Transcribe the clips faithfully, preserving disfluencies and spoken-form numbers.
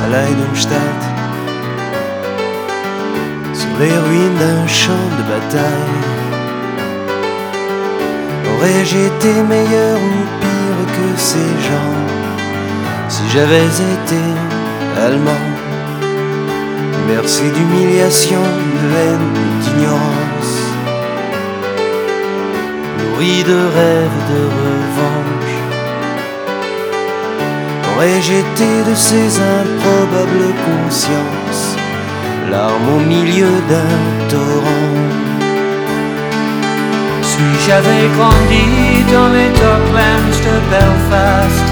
à Leidenstadt, sur les ruines d'un champ de bataille. Aurais-je été meilleur ou pire que ces gens si j'avais été allemand, bercé d'humiliation, de haine, d'ignorance, nourri de rêves de revanche? Aurais-je été de ces improbables consciences, larmes au milieu d'un torrent? Si j'avais grandi dans les docklands de Belfast,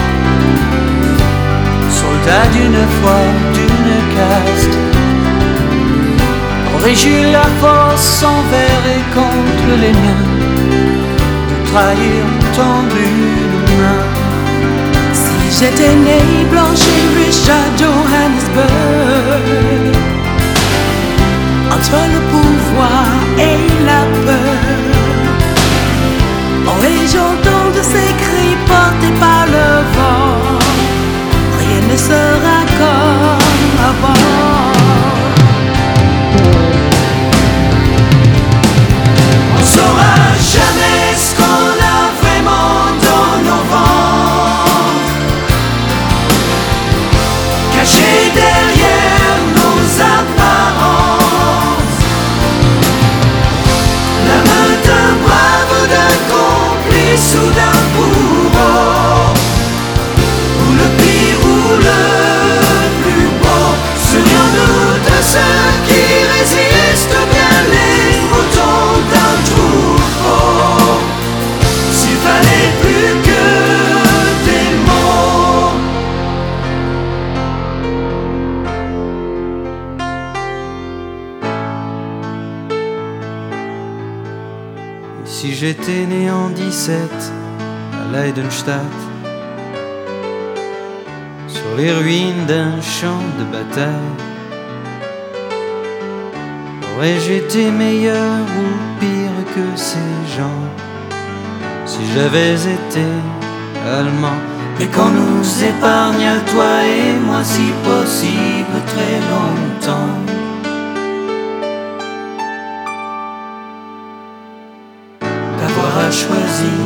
soldat d'une foi, d'une caste, aurais-je eu la force envers et contre les miens de trahir tendu une main? Si j'étais né blanche et riche à Johannesburg, entre le pouvoir et la peur, aurais-je entendu ces cris portés par le vent? Rien ne sera comme avant. On saura jamais ce qu'on a vraiment dans nos ventres, caché derrière nos apparences. La main d'un brave ou d'un complice ou d'un bourreau, ou le pire ou le plus beau, serions-nous de ceux qui résistent bien les moutons d'un troupeau? S'il fallait plus que des mots. Et si j'étais né en dix-sept à Leidenstadt, sur les ruines d'un champ de bataille, aurais-je été meilleur ou pire que ces gens si j'avais été allemand? Et qu'on nous épargne à toi et moi, si possible, très longtemps. D'avoir à choisir